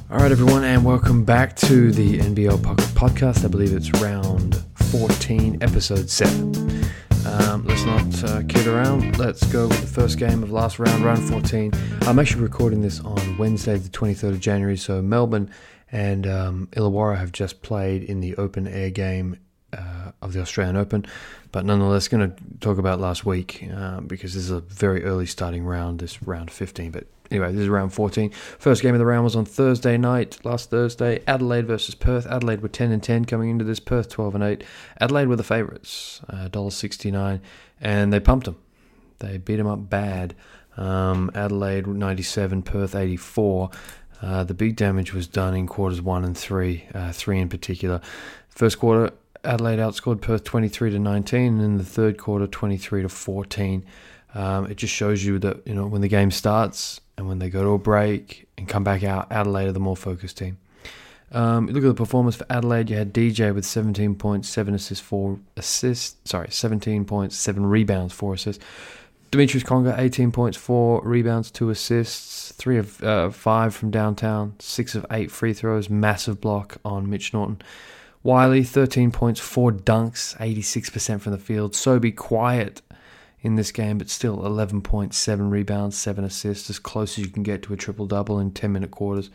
All right, everyone, and welcome back to the NBL Pocket Podcast. I believe it's round 14, episode 7. Let's not kid around. Let's go with the first game of last round, round 14. I'm actually recording this on Wednesday, the 23rd of January, so Melbourne and Illawarra have just played in the open air game of the Australian Open, but nonetheless going to talk about last week because this is a very early starting round, this round 15, but anyway, this is round 14. First game of the round was on Thursday night, last Thursday. Adelaide versus Perth. Adelaide were 10-10 coming into this. Perth 12-8. Adelaide were the favourites, $1.69, and they pumped them. They beat them up bad. Adelaide 97, Perth 84. The big damage was done in quarters 1 and 3, 3 in particular. First quarter, Adelaide outscored Perth 23-19, and in the third quarter, 23-14. It just shows you that, when the game starts and when they go to a break and come back out, Adelaide are the more focused team. You look at the performance for Adelaide. You had DJ with 17 points, 7 assists, 4 assists. 17 points, 7 rebounds, 4 assists. Demetrius Conger, 18 points, 4 rebounds, 2 assists, 3 of 5 from downtown, 6 of 8 free throws, massive block on Mitch Norton. Wiley, 13 points, 4 dunks, 86% from the field. Sobey, quiet in this game, but still 11 points, 7 rebounds, 7 assists, as close as you can get to a triple-double in 10-minute quarters.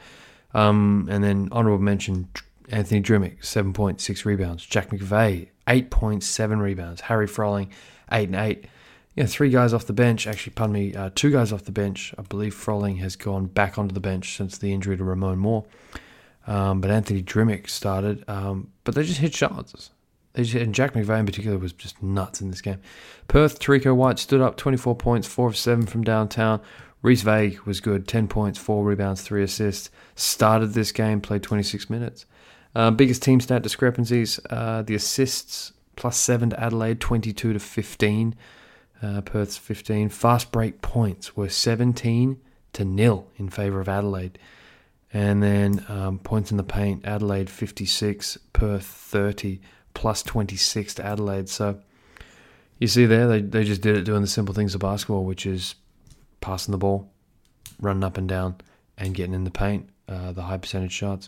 And then honourable mention, Anthony Drimmick, 7 points, 6 rebounds. Jack McVeigh, 8 points, 7 rebounds. Harry Froling, 8 and 8. 3 guys off the bench. Actually, 2 guys off the bench. I believe Froling has gone back onto the bench since the injury to Ramon Moore. But Anthony Drimmick started. But they just hit shots. And Jack McVeigh in particular was just nuts in this game. Perth, Tarico White stood up, 24 points, 4 of 7 from downtown. Reece Vague was good, 10 points, 4 rebounds, 3 assists. Started this game, played 26 minutes. Biggest team stat discrepancies, the assists, plus 7 to Adelaide, 22-15. Perth's 15. Fast break points were 17-0 in favour of Adelaide. And then points in the paint, Adelaide 56, Perth 30. Plus 26 to Adelaide. So you see there, they just did it doing the simple things of basketball, which is passing the ball, running up and down, and getting in the paint, the high percentage shots.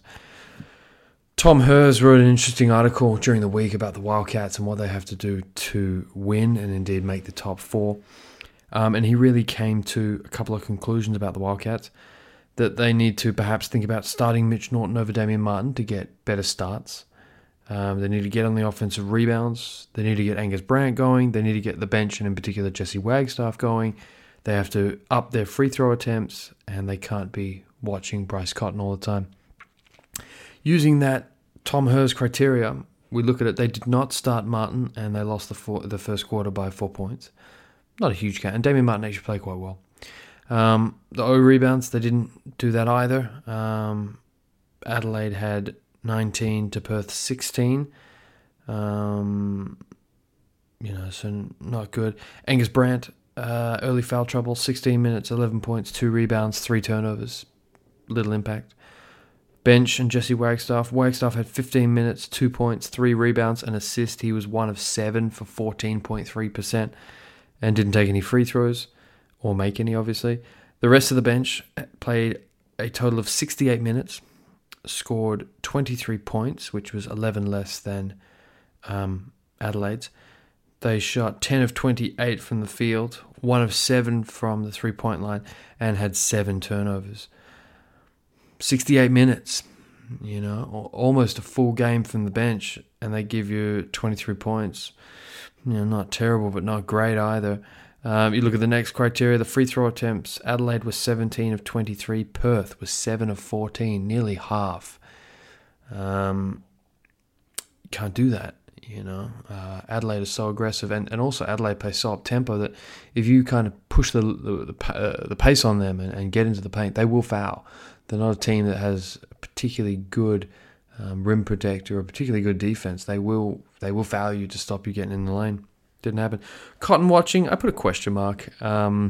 Tom Hers wrote an interesting article during the week about the Wildcats and what they have to do to win and indeed make the top 4. And he really came to a couple of conclusions about the Wildcats, that they need to perhaps think about starting Mitch Norton over Damian Martin to get better starts. They need to get on the offensive rebounds. They need to get Angus Brandt going. They need to get the bench, and in particular Jesse Wagstaff, going. They have to up their free throw attempts, and they can't be watching Bryce Cotton all the time. Using that Tom Hers criteria, we look at it. They did not start Martin, and they lost the first quarter by 4 points. Not a huge count. And Damian Martin actually played quite well. The O rebounds, they didn't do that either. Adelaide had 19 to Perth 16. So not good. Angus Brandt, early foul trouble, 16 minutes, 11 points, 2 rebounds, 3 turnovers. Little impact. Bench and Jesse Wagstaff. Wagstaff had 15 minutes, 2 points, 3 rebounds, an assist. He was 1 of 7 for 14.3% and didn't take any free throws or make any, obviously. The rest of the bench played a total of 68 minutes. Scored 23 points, which was 11 less than Adelaide's. They shot 10 of 28 from the field, 1 of 7 from the three-point line, and had 7 turnovers. 68 minutes, almost a full game from the bench, and they give you 23 points. Not terrible, but not great either. You look at the next criteria, the free throw attempts. Adelaide was 17 of 23. Perth was 7 of 14, nearly half. Can't do that, Adelaide is so aggressive, and also Adelaide plays so up-tempo that if you kind of push the pace on them and get into the paint, they will foul. They're not a team that has a particularly good rim protector or a particularly good defense. They will foul you to stop you getting in the lane. Didn't happen. Cotton watching, I put a question mark. Liam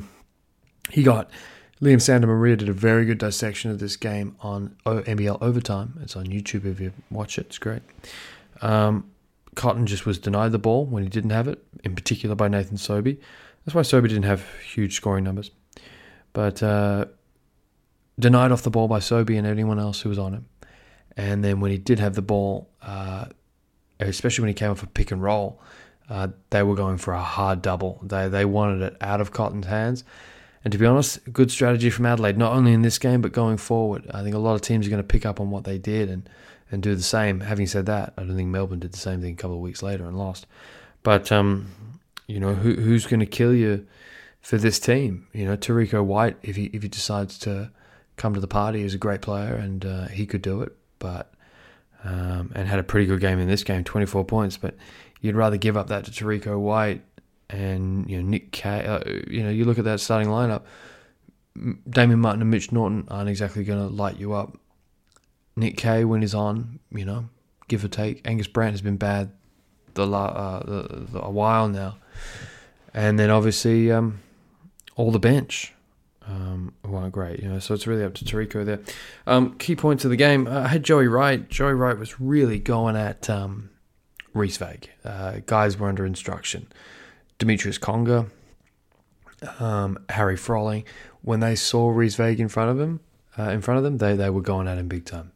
Santamaria did a very good dissection of this game on NBL Overtime. It's on YouTube if you watch it. It's great. Cotton just was denied the ball when he didn't have it, in particular by Nathan Sobey. That's why Sobey didn't have huge scoring numbers. But denied off the ball by Sobey and anyone else who was on him. And then when he did have the ball, especially when he came off a pick and roll, they were going for a hard double. They wanted it out of Cotton's hands. And to be honest, good strategy from Adelaide, not only in this game, but going forward. I think a lot of teams are going to pick up on what they did and do the same. Having said that, I don't think Melbourne did the same thing a couple of weeks later and lost. But, who's going to kill you for this team? Tariko White, if he decides to come to the party, is a great player, and he could do it. But and had a pretty good game in this game, 24 points. But you'd rather give up that to Tariko White and Nick Kay. You look at that starting lineup. Damien Martin and Mitch Norton aren't exactly going to light you up. Nick Kay, when he's on, give or take. Angus Brandt has been bad a while now, and then obviously all the bench who aren't great. So it's really up to Tariko there. Key points of the game. I had Joey Wright. Joey Wright was really going at Reece Vag. Guys were under instruction. Demetrius Conger, Harry Froling. When they saw Reece Vag in front of them, they were going at him big time.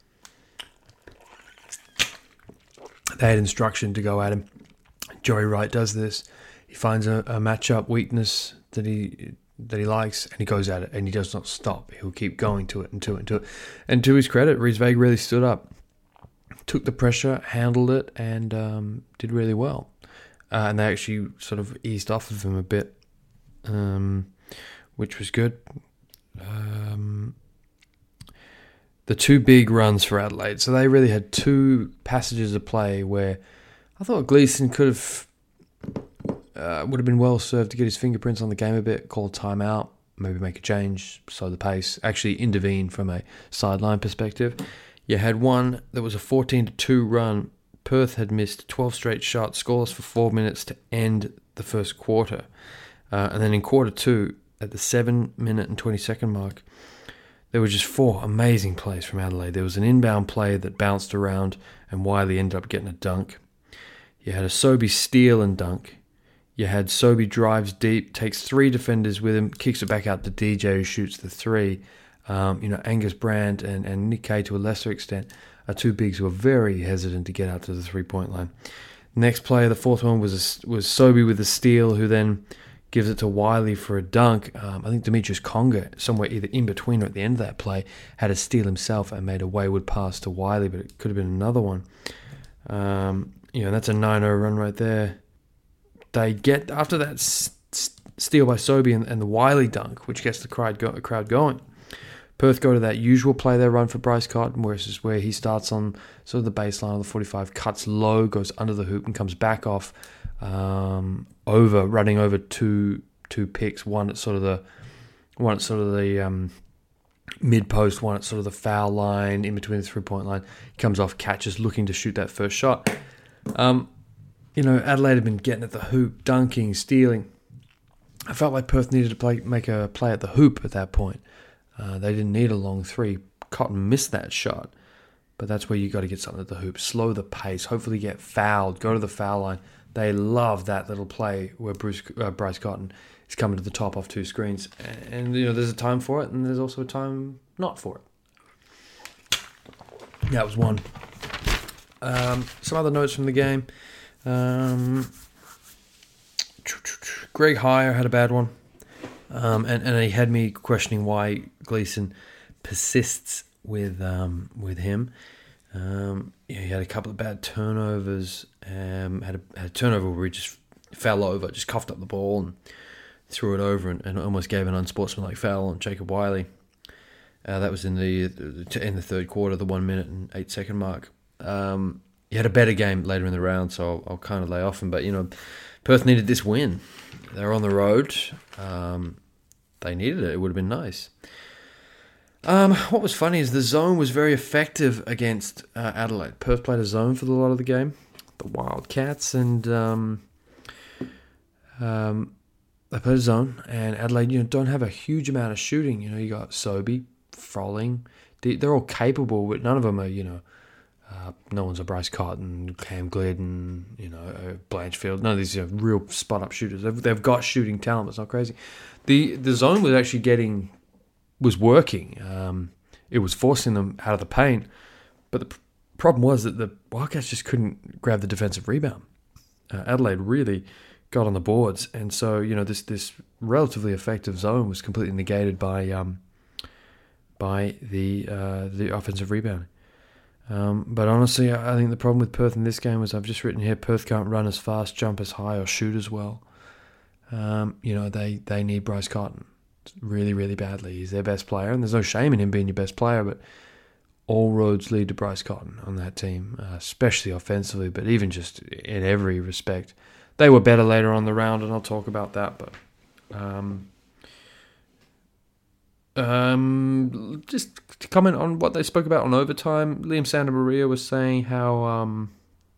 They had instruction to go at him. Joey Wright does this. He finds a matchup weakness that he likes, and he goes at it, and he does not stop. He'll keep going to it and to it and to it. And to his credit, Reece Vag really stood up, took the pressure, handled it, and did really well. And they actually sort of eased off of him a bit, which was good. The two big runs for Adelaide. So they really had two passages of play where I thought Gleeson could have would have been well served to get his fingerprints on the game a bit, call a timeout, maybe make a change, slow the pace, actually intervene from a sideline perspective. You had one that was a 14-2 run. Perth had missed 12 straight shots, scoreless for 4 minutes to end the first quarter. And then in quarter two, at the 7-minute and 20-second mark, there were just four amazing plays from Adelaide. There was an inbound play that bounced around, and Wiley ended up getting a dunk. You had a Sobey steal and dunk. You had Sobey drives deep, takes three defenders with him, kicks it back out to DJ, who shoots the three. Angus Brandt and Nick Kay, to a lesser extent, are two bigs who are very hesitant to get out to the three-point line. Next play, the fourth one, was Sobey with a steal, who then gives it to Wiley for a dunk. I think Demetrius Conger, somewhere either in between or at the end of that play, had a steal himself and made a wayward pass to Wiley, but it could have been another one. That's a 9-0 run right there. They get, after that steal by Sobey and the Wiley dunk, which gets the crowd going, Perth go to that usual play they run for Bryce Cotton, where he starts on sort of the baseline of the 45, cuts low, goes under the hoop and comes back off, running over two picks, one at sort of the mid post, one at sort of the foul line, in between the 3-point line, comes off, catches, looking to shoot that first shot. Adelaide had been getting at the hoop, dunking, stealing. I felt like Perth needed to make a play at the hoop at that point. They didn't need a long three. Cotton missed that shot, but that's where you got to get something at the hoop. Slow the pace, hopefully get fouled, go to the foul line. They love that little play where Bryce Cotton is coming to the top off two screens. And there's a time for it, and there's also a time not for it. That was one. Some other notes from the game. Greg Heyer had a bad one. And he had me questioning why Gleeson persists with him. He had a couple of bad turnovers. Had a turnover where he just fell over, just coughed up the ball and threw it over, and almost gave an unsportsmanlike foul on Jacob Wiley. That was in the third quarter, the 1 minute and 8 second mark. He had a better game later in the round, so I'll kind of lay off him. But Perth needed this win. They're on the road. They needed it. It would have been nice. What was funny is the zone was very effective against Adelaide. Perth played a zone for a lot of the game, the Wildcats, and they played a zone. And Adelaide, don't have a huge amount of shooting. You got Sobey, Froling. They're all capable, but none of them are, no one's a Bryce Cotton, Cam Glidden, Blanchfield. None of these real spot-up shooters. They've got shooting talent. It's not crazy. The zone was actually getting was working. It was forcing them out of the paint. But the problem was that the Wildcats just couldn't grab the defensive rebound. Adelaide really got on the boards, and so this relatively effective zone was completely negated by the offensive rebound. But honestly, I think the problem with Perth in this game was, I've just written here, Perth can't run as fast, jump as high, or shoot as well. They need Bryce Cotton really, really badly. He's their best player, and there's no shame in him being your best player, but all roads lead to Bryce Cotton on that team, especially offensively, but even just in every respect. They were better later on the round, and I'll talk about that, but just to comment on what they spoke about on overtime, Liam Santamaria was saying how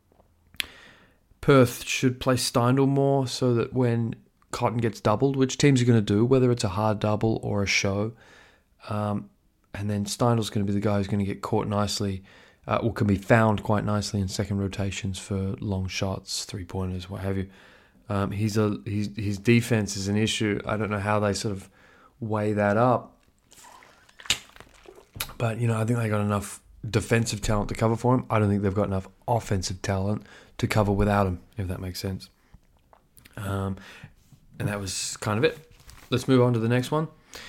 Perth should play Steindl more so that when Cotton gets doubled, which teams are going to do, whether it's a hard double or a show, and then Steindl's going to be the guy who's going to get caught nicely, or can be found quite nicely in second rotations for long shots, three-pointers, what have you. His defense is an issue. I don't know how they sort of weigh that up. But, I think they got enough defensive talent to cover for him. I don't think they've got enough offensive talent to cover without him, if that makes sense. And that was kind of it. Let's move on to the next one.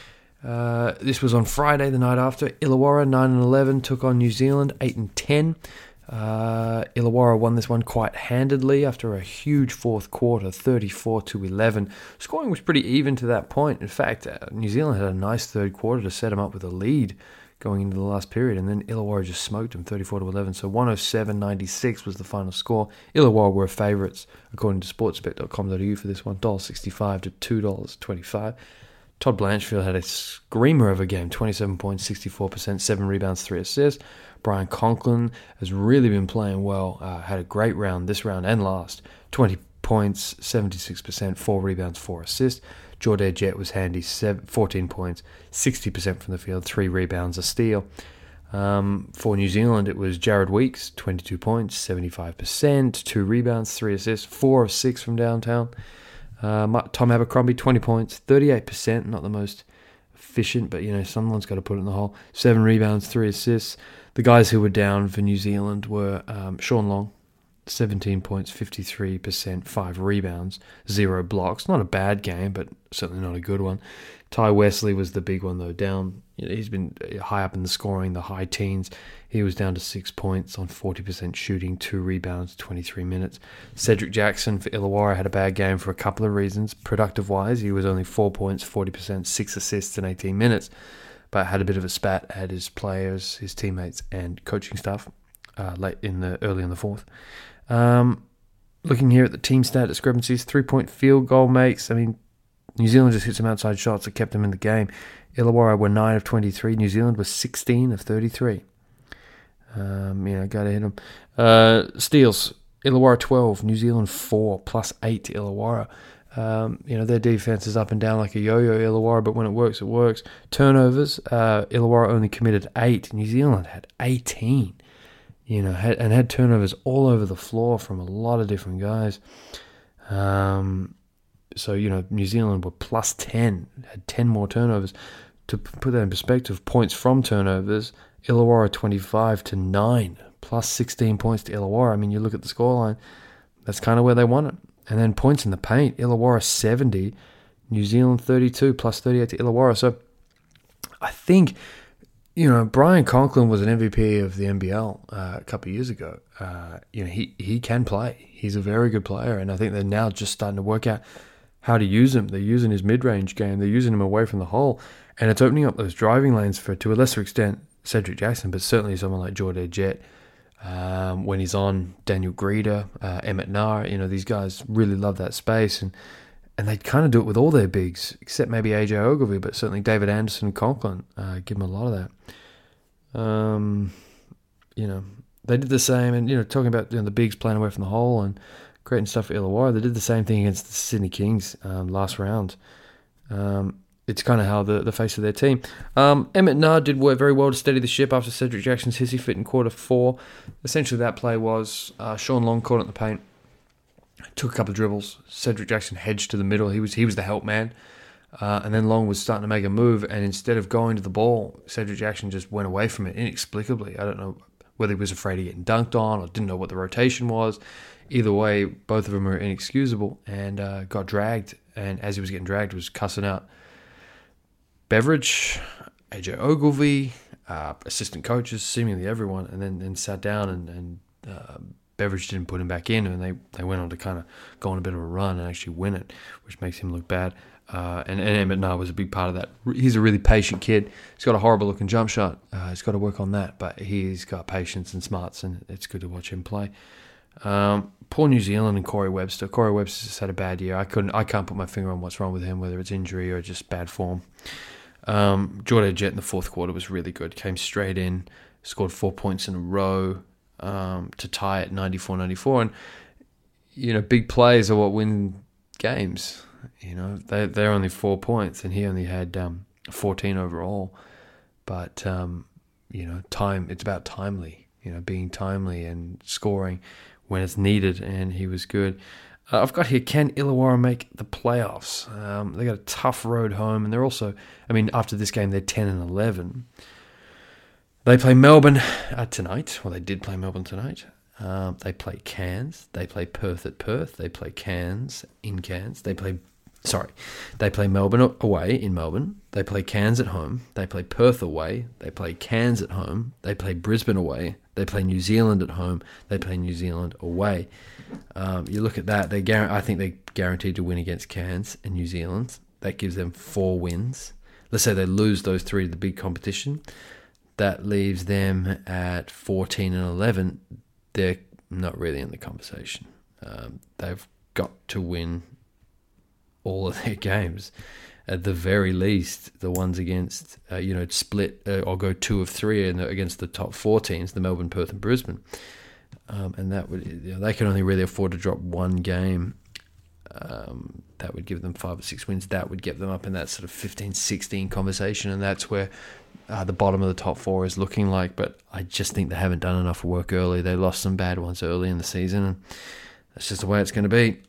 This was on Friday, the night after. Illawarra 9-11 took on New Zealand 8-10. Illawarra won this one quite handedly after a huge fourth quarter, 34-11. Scoring was pretty even to that point. In fact, New Zealand had a nice third quarter to set them up with a lead going into the last period, and then Illawarra just smoked them 34-11. So 107.96 was the final score. Illawarra were favourites according to sportsbet.com.au for this one, $1.65 to $2.25. Todd Blanchfield had a screamer of a game, 27 points, 64%, 7 rebounds, 3 assists. Brian Conklin has really been playing well, had a great round this round and last, 20 points, 76%, 4 rebounds, 4 assists. Jordan Jett was handy, 14 points, 60% from the field, 3 rebounds, a steal. For New Zealand, it was Jared Weeks, 22 points, 75%, 2 rebounds, 3 assists, 4 of 6 from downtown. Tom Abercrombie, 20 points, 38%, not the most efficient, but someone's got to put it in the hole. 7 rebounds, 3 assists. The guys who were down for New Zealand were Sean Long, 17 points, 53%, 5 rebounds, 0 blocks. Not a bad game, but certainly not a good one. Ty Wesley was the big one, though, down. He's been high up in the scoring, the high teens. He was down to 6 points on 40% shooting, 2 rebounds, 23 minutes. Cedric Jackson for Illawarra had a bad game for a couple of reasons. Productive-wise, he was only 4 points, 40%, 6 assists in 18 minutes, but had a bit of a spat at his players, his teammates, and coaching staff early in the fourth. Looking here at the team stat discrepancies, 3-point field goal makes. I mean, New Zealand just hit some outside shots that kept them in the game. Illawarra were 9 of 23. New Zealand was 16 of 33. Got to hit them. Steals, Illawarra 12, New Zealand 4, plus 8 to Illawarra. Their defense is up and down like a yo-yo, Illawarra, but when it works, it works. Turnovers, Illawarra only committed 8. New Zealand had 18. Had turnovers all over the floor from a lot of different guys. So, New Zealand were plus 10, had 10 more turnovers. To put that in perspective, points from turnovers, Illawarra 25-9, plus 16 points to Illawarra. I mean, you look at the scoreline, that's kind of where they won it. And then points in the paint, Illawarra 70, New Zealand 32, plus 38 to Illawarra. So I think, Brian Conklin was an MVP of the NBL a couple of years ago. He can play. He's a very good player, and I think they're now just starting to work out how to use him. They're using his mid-range game. They're using him away from the hole, and it's opening up those driving lanes for, to a lesser extent, Cedric Jackson, but certainly someone like Jordan Jett. When he's on, Daniel Grieder, Emmett Nair, these guys really love that space, and they kind of do it with all their bigs, except maybe AJ Ogilvy, but certainly David Anderson and Conklin give them a lot of that. They did the same, and talking about the bigs playing away from the hole and creating stuff for Illawarra, they did the same thing against the Sydney Kings last round. It's kind of how the face of their team. Emmett Nair did work very well to steady the ship after Cedric Jackson's hissy fit in quarter 4. Essentially, that play was Sean Long caught it in the paint, took a couple of dribbles. Cedric Jackson hedged to the middle. He was the help man. And then Long was starting to make a move, and instead of going to the ball, Cedric Jackson just went away from it inexplicably. I don't know whether he was afraid of getting dunked on or didn't know what the rotation was. Either way, both of them are inexcusable, and got dragged. And as he was getting dragged, was cussing out Beveridge, AJ Ogilvy, assistant coaches, seemingly everyone, and then sat down and Beveridge didn't put him back in, and they went on to kind of go on a bit of a run and actually win it, which makes him look bad. And Emmett Nah was a big part of that. He's a really patient kid. He's got a horrible looking jump shot. He's got to work on that, but he's got patience and smarts, and it's good to watch him play. Poor New Zealand and Corey Webster. Corey Webster just had a bad year. I can't put my finger on what's wrong with him, whether it's injury or just bad form. Jordan Jett in the fourth quarter was really good. Came straight in, scored 4 points in a row to tie at 94-94. And, big plays are what win games. They're only 4 points, and he only had 14 overall. But, time, it's about timely, being timely and scoring when it's needed, and he was good. I've got here, can Illawarra make the playoffs? They got a tough road home, and they're also, after this game, they're 10-11. They play Melbourne tonight. Well, they did play Melbourne tonight. They play Cairns. They play Perth at Perth. They play Cairns in Cairns. They play Melbourne away in Melbourne. They play Cairns at home. They play Perth away. They play Cairns at home. They play Brisbane away. They play New Zealand at home. They play New Zealand away. You look at that. I think they're guaranteed to win against Cairns and New Zealand. That gives them 4 wins. Let's say they lose those 3 to the big competition. That leaves them at 14-11. They're not really in the conversation. They've got to win all of their games. At the very least, the ones against, split or go 2 of 3 against the top 4 teams, the Melbourne, Perth and Brisbane. And that would, they can only really afford to drop 1 game. That would give them 5 or 6 wins. That would get them up in that sort of 15-16 conversation, and that's where the bottom of the top 4 is looking like. But I just think they haven't done enough work early. They lost some bad ones early in the season, and that's just the way it's going to be.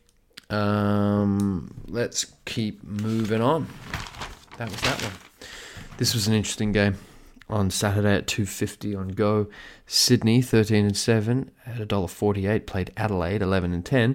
Let's keep moving on. That was that one. This was an interesting game on Saturday at 2:50 on Go. Sydney 13-7 at $1.48 played Adelaide 11-10,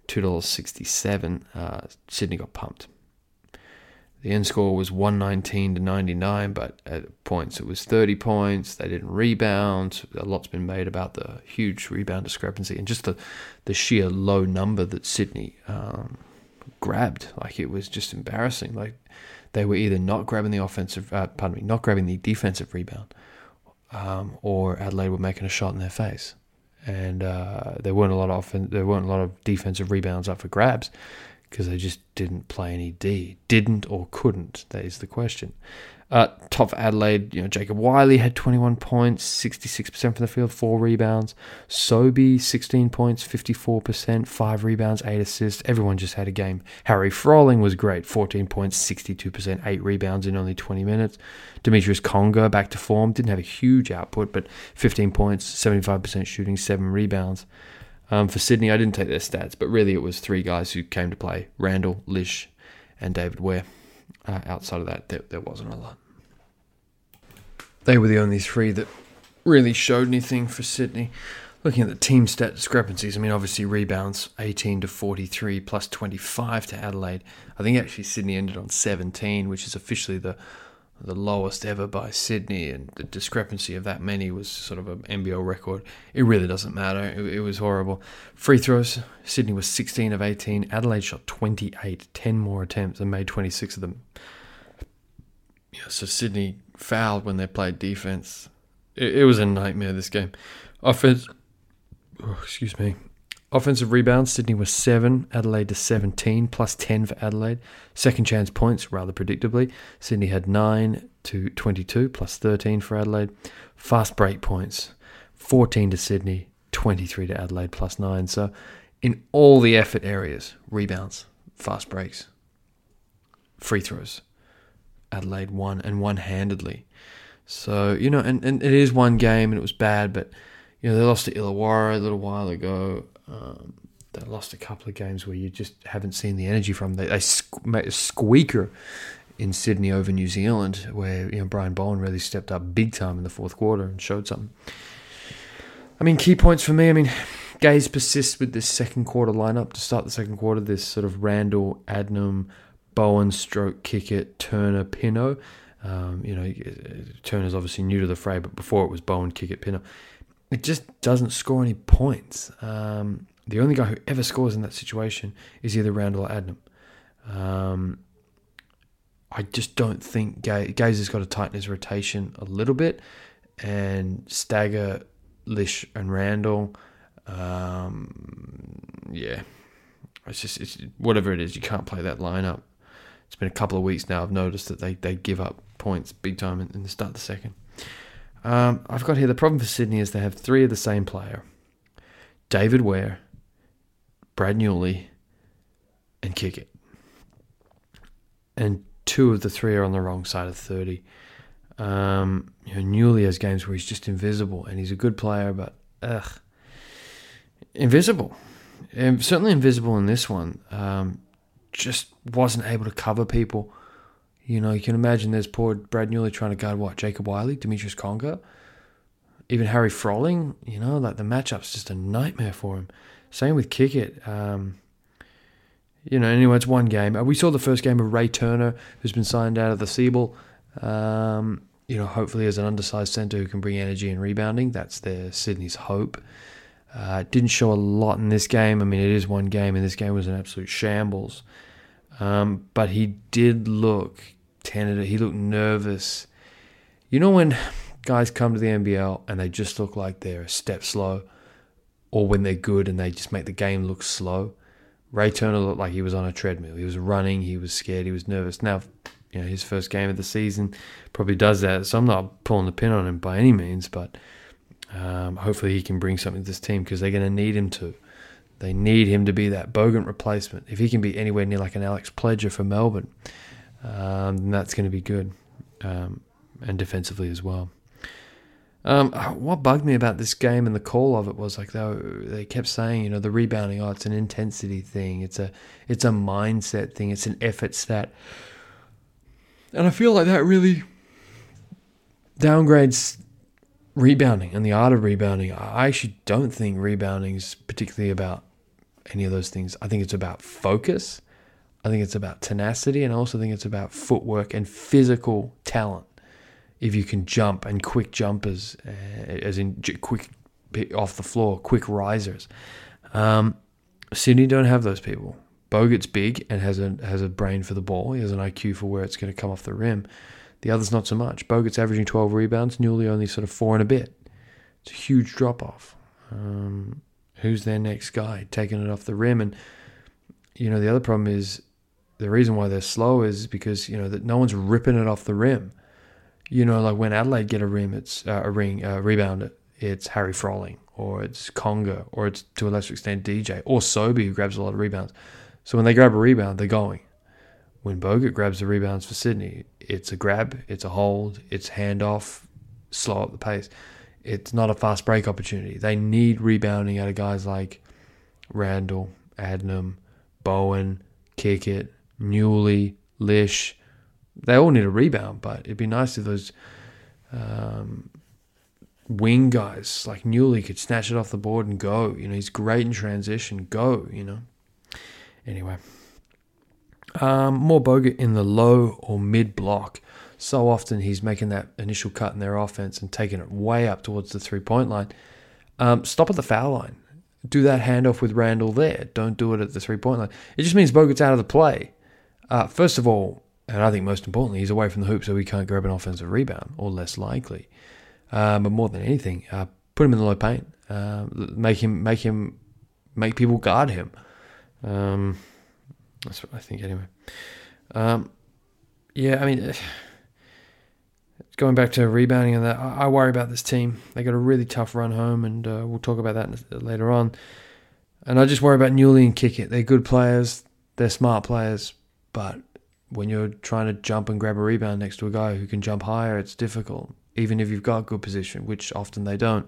$2.67. Sydney got pumped. The end score was 119-99, but at points it was 30 points. They didn't rebound. A lot's been made about the huge rebound discrepancy and just the sheer low number that Sydney grabbed. Like, it was just embarrassing. Like, they were either not grabbing the defensive rebound, or Adelaide were making a shot in their face, and there weren't a lot of defensive rebounds up for grabs, because they just didn't play any D. Didn't or couldn't, that is the question. Top for Adelaide, Jacob Wiley had 21 points, 66% from the field, 4 rebounds. Sobey, 16 points, 54%, 5 rebounds, 8 assists. Everyone just had a game. Harry Froling was great, 14 points, 62%, 8 rebounds in only 20 minutes. Demetrius Conger, back to form, didn't have a huge output, but 15 points, 75% shooting, 7 rebounds. For Sydney, I didn't take their stats, but really it was 3 guys who came to play: Randall, Lish, and David Ware. Outside of that, there wasn't a lot. They were the only 3 that really showed anything for Sydney. Looking at the team stat discrepancies, obviously rebounds 18-43 plus 25 to Adelaide. I think actually Sydney ended on 17, which is officially the lowest ever by Sydney, and the discrepancy of that many was sort of an NBL record. It really doesn't matter. It was horrible. Free throws, Sydney was 16 of 18. Adelaide shot 28, 10 more attempts and made 26 of them. So Sydney fouled when they played defense. It was a nightmare, this game. Offensive rebounds, Sydney was 7, Adelaide to 17, plus 10 for Adelaide. Second chance points, rather predictably, Sydney had 9 to 22, plus 13 for Adelaide. Fast break points, 14 to Sydney, 23 to Adelaide, plus 9. So in all the effort areas, rebounds, fast breaks, free throws, Adelaide won, and one-handedly. So, and it is one game, and it was bad, but they lost to Illawarra a little while ago. They lost a couple of games where you just haven't seen the energy from them. They made a squeaker in Sydney over New Zealand, where Brian Bowen really stepped up big time in the fourth quarter and showed something. I mean, key points for me. I mean, Gaze persists with this second quarter lineup to start the second quarter. This sort of Randall, Adnam, Bowen, Stroke, Kickett, Turner, Pino. Turner's obviously new to the fray, but before it was Bowen, Kickett, Pino. It just doesn't score any points. The only guy who ever scores in that situation is either Randall or Adnam. I just don't think Gaze has got to tighten his rotation a little bit and stagger Lish and Randall. It's whatever it is, you can't play that lineup. It's been a couple of weeks now. I've noticed that they give up points big time in the start of the second. I've got here the problem for Sydney is they have three of the same player: David Ware, Brad Newley, and Kickett. And two of the three are on the wrong side of 30. Newley has games where he's just invisible, and he's a good player, but invisible. And certainly invisible in this one. Just wasn't able to cover people. You can imagine there's poor Brad Newley trying to guard Jacob Wiley, Demetrius Conger, even Harry Froling. The matchup's just a nightmare for him. Same with Kickett. Anyway, it's one game. We saw the first game of Ray Turner, who's been signed out of the Siebel. Hopefully as an undersized centre who can bring energy and rebounding. That's Sydney's hope. Didn't show a lot in this game. I mean, it is one game, and this game was an absolute shambles. But he did look tentative. He looked nervous. When guys come to the NBL and they just look like they're a step slow, or when they're good and they just make the game look slow? Ray Turner looked like he was on a treadmill. He was running, he was scared, he was nervous. Now, his first game of the season probably does that, so I'm not pulling the pin on him by any means, but hopefully he can bring something to this team because they're going to need him to. They need him to be that Bogut replacement. If he can be anywhere near like an Alex Pledger for Melbourne, then that's going to be good, and defensively as well. What bugged me about this game and the call of it was like they kept saying, the rebounding, it's an intensity thing, it's a mindset thing, it's an effort stat, and I feel like that really downgrades rebounding and the art of rebounding. I actually don't think rebounding is particularly about any of those things. I think it's about focus. I think it's about tenacity, and I also think it's about footwork and physical talent. If you can jump, and quick jumpers, as in quick off the floor, quick risers. Sydney don't have those people. Bogut's big and has a brain for the ball. He has an IQ for where it's going to come off the rim. The others not so much. Bogut's averaging 12 rebounds, Newley only sort of 4 and a bit. It's a huge drop-off. Who's their next guy taking it off the rim? And, the other problem is the reason why they're slow is because, that no one's ripping it off the rim. Like when Adelaide get a rebound, it's Harry Froling, or it's Conger, or it's to a lesser extent DJ, or Sobey, who grabs a lot of rebounds. So when they grab a rebound, they're going. When Bogut grabs the rebounds for Sydney, it's a grab, it's a hold, it's handoff, slow up the pace. It's not a fast break opportunity. They need rebounding out of guys like Randall, Adnam, Bowen, Kickett, Newley, Lish. They all need a rebound, but it'd be nice if those wing guys like Newley could snatch it off the board and go. He's great in transition. Go, Anyway. More Bogut in the low or mid block. So often he's making that initial cut in their offense and taking it way up towards the 3-point line. Stop at the foul line. Do that handoff with Randall there. Don't do it at the 3-point line. It just means Bogut's out of the play. First of all, and I think most importantly, he's away from the hoop, so he can't grab an offensive rebound, or less likely. But more than anything, put him in the low paint. Make people guard him. That's what I think, anyway. Going back to rebounding and that, I worry about this team. They got a really tough run home, and we'll talk about that later on. And I just worry about Newley and Kickett. They're good players. They're smart players, but when you're trying to jump and grab a rebound next to a guy who can jump higher, it's difficult, even if you've got good position, which often they don't.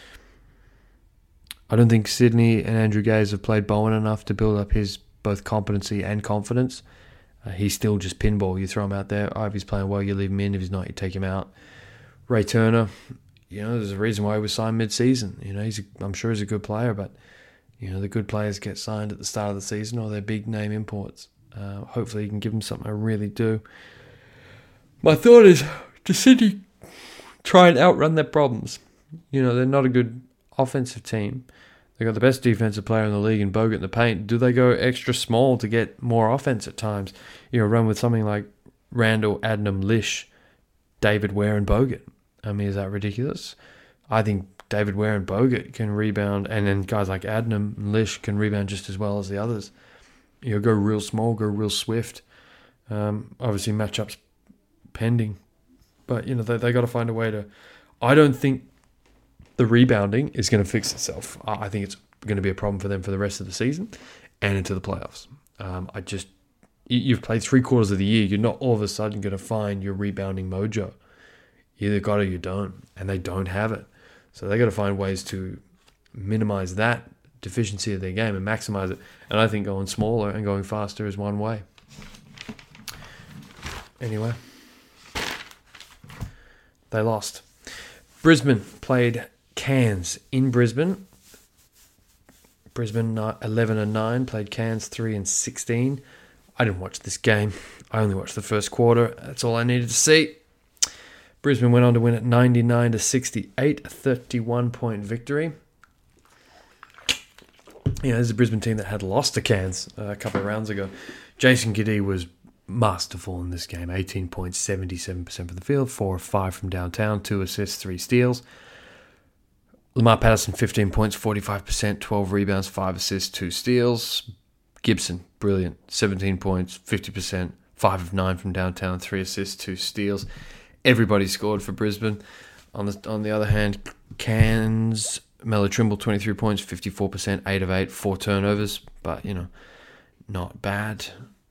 I don't think Sydney and Andrew Gaze have played Bowen enough to build up his both competency and confidence. He's still just pinball. You throw him out there. If he's playing well, you leave him in. If he's not, you take him out. Ray Turner, there's a reason why he was signed mid-season. I'm sure he's a good player, but the good players get signed at the start of the season or they're big name imports. Hopefully, you can give them something. I really do. My thought is, does Sydney try and outrun their problems? They're not a good offensive team. They got the best defensive player in the league in Bogut in the paint. Do they go extra small to get more offense at times? Run with something like Randall, Adnam, Lish, David Ware, and Bogut. Is that ridiculous? I think David Ware and Bogut can rebound, and then guys like Adnam and Lish can rebound just as well as the others. Go real small, go real swift. Obviously, matchups pending. But, they got to find a way to... I don't think the rebounding is going to fix itself. I think it's going to be a problem for them for the rest of the season and into the playoffs. You've played 3/4 of the year. You're not all of a sudden going to find your rebounding mojo. You either got it or you don't, and they don't have it. So they got to find ways to minimize that deficiency of their game and maximize it. And I think going smaller and going faster is one way. Anyway, they lost. Brisbane played Cairns in Brisbane. Brisbane 11-9 played Cairns 3-16. I didn't watch this game. I only watched the first quarter. That's all I needed to see. Brisbane went on to win at 99-68, a 31-point victory. This is a Brisbane team that had lost to Cairns a couple of rounds ago. Jason Giddy was masterful in this game. 18 points, 77% from the field, 4 of 5 from downtown, 2 assists, 3 steals. Lamar Patterson, 15 points, 45%, 12 rebounds, 5 assists, 2 steals. Gibson, brilliant, 17 points, 50%, 5 of 9 from downtown, 3 assists, 2 steals. Everybody scored for Brisbane. On the other hand, Cairns, Melo Trimble, 23 points, 54%, 8 of 8, 4 turnovers, but, not bad.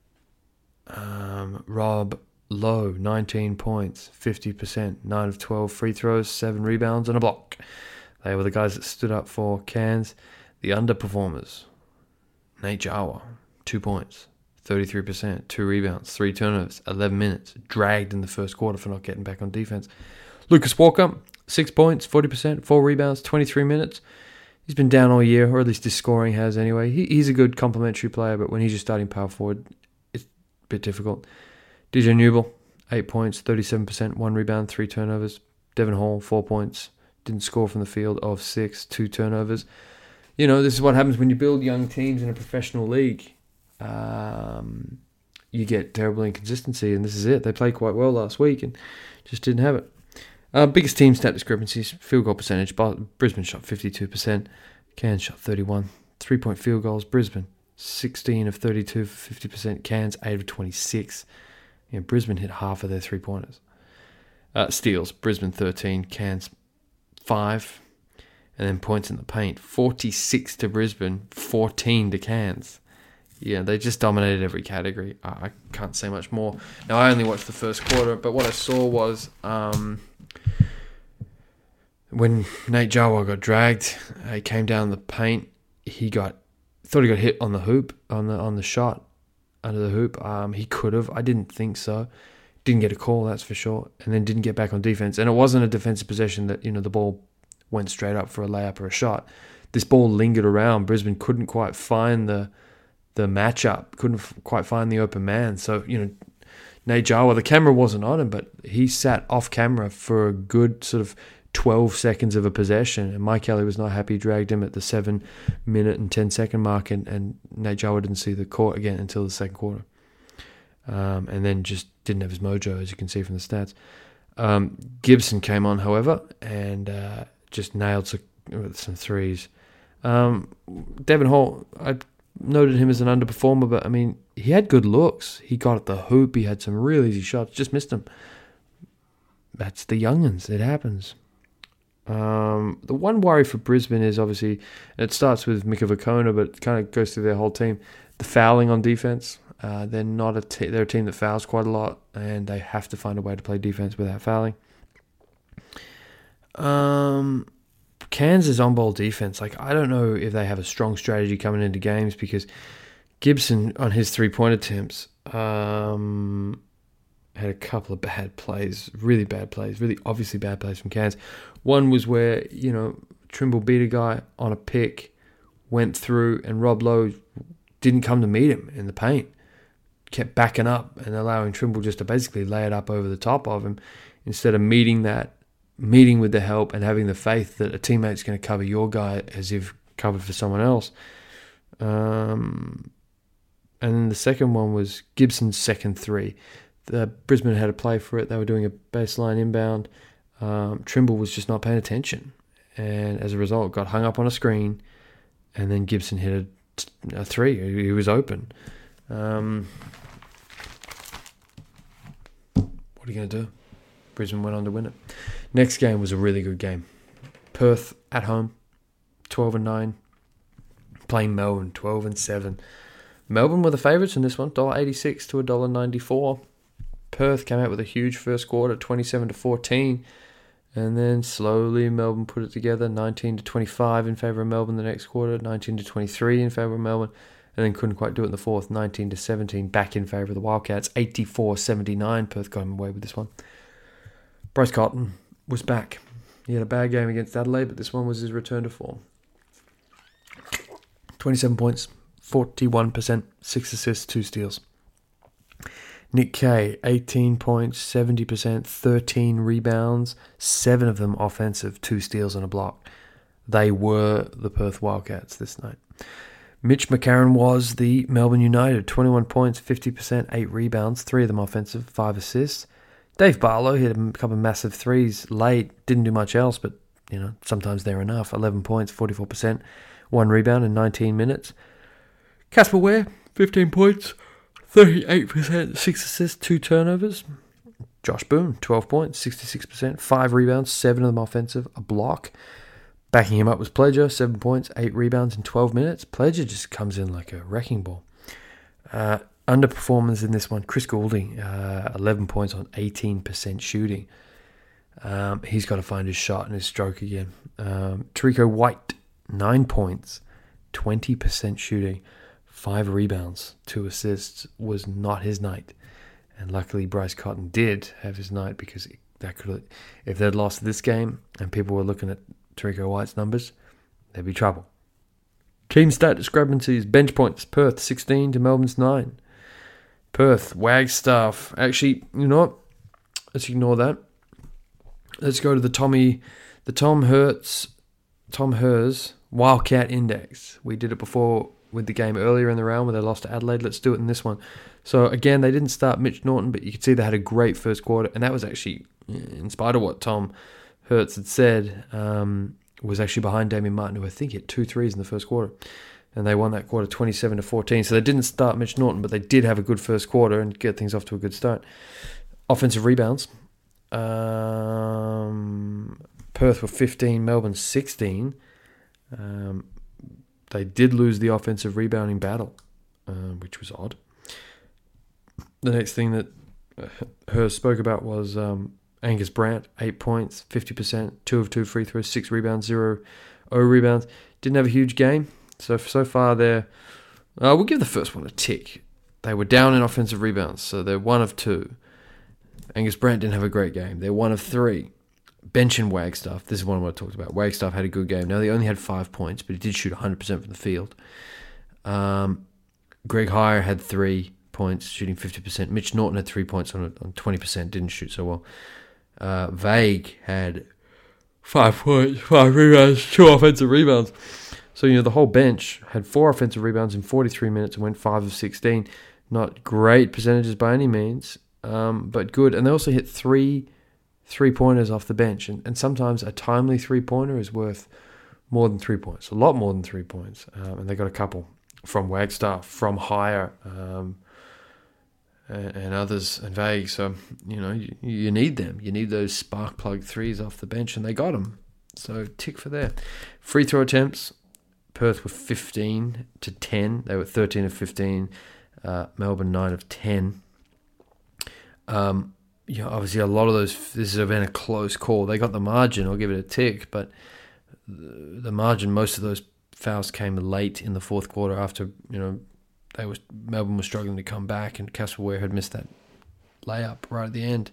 Rob Lowe, 19 points, 50%, 9 of 12 free throws, 7 rebounds, and a block. They were the guys that stood up for Cairns. The underperformers, Nate Jawa, 2 points, 33%, 2 rebounds, 3 turnovers, 11 minutes, dragged in the first quarter for not getting back on defense. Lucas Walker, 6 points, 40%, 4 rebounds, 23 minutes. He's been down all year, or at least his scoring has anyway. He's a good complementary player, but when he's your starting power forward, it's a bit difficult. DJ Newble, 8 points, 37%, 1 rebound, 3 turnovers. Devon Hall, 4 points, didn't score from the field, of 6, 2 turnovers. This is what happens when you build young teams in a professional league. You get terrible inconsistency, and this is it. They played quite well last week and just didn't have it. Biggest team stat discrepancies: field goal percentage. Brisbane shot 52%, Cairns shot 31. 3-point field goals: Brisbane 16 of 32 for 50%, Cairns 8 of 26. Brisbane hit half of their 3-pointers. Steals: Brisbane 13, Cairns 5. And then points in the paint: 46 to Brisbane, 14 to Cairns. They just dominated every category. I can't say much more. Now, I only watched the first quarter, but what I saw was when Nate Jawa got dragged, he came down the paint. Thought he got hit on the hoop, on the shot under the hoop. He could have. I didn't think so. Didn't get a call, that's for sure. And then didn't get back on defense. And it wasn't a defensive possession that the ball went straight up for a layup or a shot. This ball lingered around. Brisbane couldn't quite find the matchup, couldn't quite find the open man. So, Nate Jawa, the camera wasn't on him, but he sat off camera for a good sort of 12 seconds of a possession, and Mike Kelly was not happy, dragged him at the 7-minute and 10-second mark, and Nate Jawa didn't see the court again until the second quarter. And then just didn't have his mojo, as you can see from the stats. Gibson came on, however, and just nailed some threes. Devon Hall, I noted him as an underperformer, but he had good looks. He got at the hoop. He had some really easy shots. Just missed them. That's the young'uns. It happens. The one worry for Brisbane is obviously, and it starts with Mika Vakona, but it kind of goes through their whole team, the fouling on defense. They're not they're a team that fouls quite a lot, and they have to find a way to play defense without fouling. Cairns' on-ball defense, I don't know if they have a strong strategy coming into games, because Gibson, on his three-point attempts, had a couple of bad plays, really obviously bad plays from Cairns. One was where, Trimble beat a guy on a pick, went through, and Rob Lowe didn't come to meet him in the paint. Kept backing up and allowing Trimble just to basically lay it up over the top of him instead of meeting with the help and having the faith that a teammate's going to cover your guy as you've covered for someone else. And then the second one was Gibson's second three. Brisbane had a play for it. They were doing a baseline inbound. Trimble was just not paying attention. And as a result, got hung up on a screen. And then Gibson hit a three. He was open. What are you going to do? Brisbane went on to win it. Next game was a really good game. Perth at home, 12-9. Playing Melbourne, 12-7. Melbourne were the favourites in this one, $1.86 to $1.94. Perth came out with a huge first quarter, 27-14. And then slowly Melbourne put it together, 19-25 in favour of Melbourne the next quarter, 19-23 in favour of Melbourne. And then couldn't quite do it in the fourth, 19-17 back in favour of the Wildcats, 84-79. Perth got away with this one. Bryce Cotton was back. He had a bad game against Adelaide, but this one was his return to form. 27 points, 41%, 6 assists, 2 steals. Nick Kay, 18 points, 70%, 13 rebounds, 7 of them offensive, 2 steals and a block. They were the Perth Wildcats this night. Mitch McCarron was the Melbourne United, 21 points, 50%, 8 rebounds, 3 of them offensive, 5 assists. Dave Barlow hit a couple of massive threes late, didn't do much else, but sometimes they're enough. 11 points, 44%, 1 rebound in 19 minutes. Casper Ware, 15 points, 38%, 6 assists, 2 turnovers. Josh Boone, 12 points, 66%, 5 rebounds, 7 of them offensive, a block. Backing him up was Pledger, 7 points, 8 rebounds in 12 minutes. Pledger just comes in like a wrecking ball. Underperformers in this one, Chris Goulding, 11 points on 18% shooting. He's got to find his shot and his stroke again. Tarico White, 9 points, 20% shooting, 5 rebounds, 2 assists, was not his night. And luckily Bryce Cotton did have his night, because if they'd lost this game and people were looking at Tarico White's numbers, there'd be trouble. Team stat discrepancies, bench points, Perth 16 to Melbourne's 9. Perth, Wagstaff. Actually, you know what? Let's ignore that. Let's go to the Tom Hers Wildcat Index. We did it before with the game earlier in the round where they lost to Adelaide. Let's do it in this one. So again, they didn't start Mitch Norton, but you could see they had a great first quarter, and that was actually, in spite of what Tom Hertz had said, was actually behind Damien Martin, who I think hit 2 threes in the first quarter. And they won that quarter 27-14. So they didn't start Mitch Norton, but they did have a good first quarter and get things off to a good start. Offensive rebounds. Perth were 15, Melbourne 16. They did lose the offensive rebounding battle, which was odd. The next thing that Hurst spoke about was Angus Brandt, 8 points, 50%, 2 of 2 free throws, 6 rebounds, 0 rebounds. Didn't have a huge game. So far they're... we'll give the first one a tick. They were down in offensive rebounds, so they're 1 of 2. Angus Brandt didn't have a great game. They're 1 of 3. Bench and Wagstaff. This is one I talked about. Wagstaff had a good game. Now, they only had 5 points, but he did shoot 100% from the field. Greg Heyer had 3 points, shooting 50%. Mitch Norton had 3 points on 20%, didn't shoot so well. Vague had 5 points, 5 rebounds, 2 offensive rebounds. So, the whole bench had 4 offensive rebounds in 43 minutes and went 5 of 16. Not great percentages by any means, but good. And they also hit 3 3-pointers off the bench. And sometimes a timely 3-pointer is worth more than 3 points, a lot more than 3 points. And they got a couple from Wagstaff, from Heyer, and others, and Vague. So, you need them. You need those spark plug threes off the bench, and they got them. So, tick for there. Free throw attempts, Perth were 15 to 10. They were 13 of 15. Melbourne 9 of 10. Obviously a lot of those, this has been a close call. They got the margin, I'll give it a tick, but the margin, most of those fouls came late in the fourth quarter after, Melbourne was struggling to come back, and Casper Ware had missed that layup right at the end.